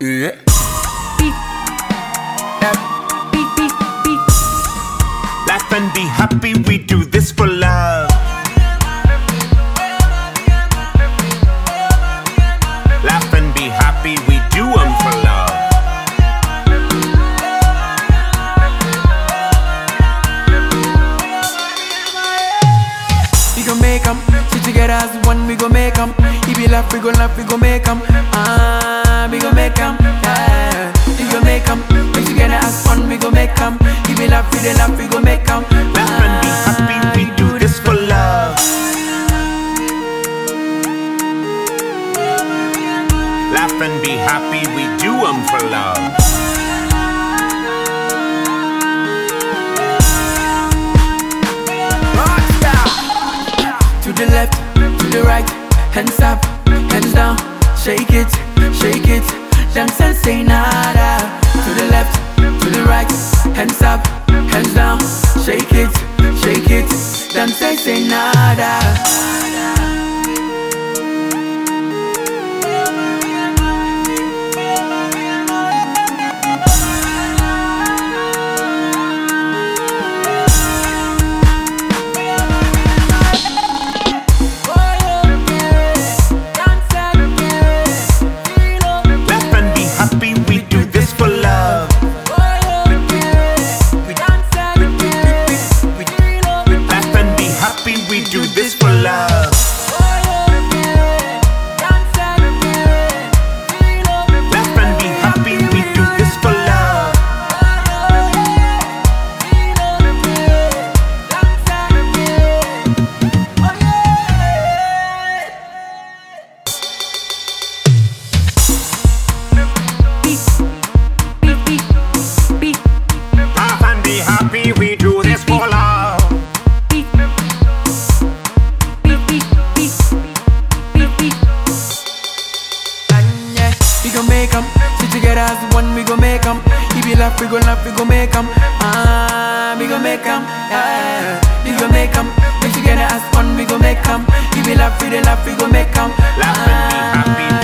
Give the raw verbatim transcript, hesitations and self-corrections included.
Yeah. Beat. That beat, beat, beat. Laugh and be happy, we do this for love. Laugh and be happy, we do them for love. We gon' make 'em, sit together as one, we gon' make 'em. If you laugh, we gon' laugh, we gon' make 'em. Ah, we gon' make 'em, yeah. We gon' make 'em, sit together as one, we gon' make 'em. If you laugh, we dey laugh, we gon' make 'em. Laugh and be happy, we do this for love. Laugh and be happy, we do them for love. To the left, to the right, hands up, hands down, shake it, shake it, dance and say nada. To the left, to the right, hands up, hands down, shake it, shake it, dance and say nada. We do this for love. Laugh and be happy, we do this for love. Laugh and be happy, we do this for love. We gon' make 'em, sit together as one, we gon' make 'em. If you laugh, we gon' laugh, we gon' make 'em. Ah, we gon' make 'em, yeah. We gon' make 'em, sit together as one, we gon' make 'em. If you laugh, we dey laugh, we gon' make 'em. Laugh and be happy.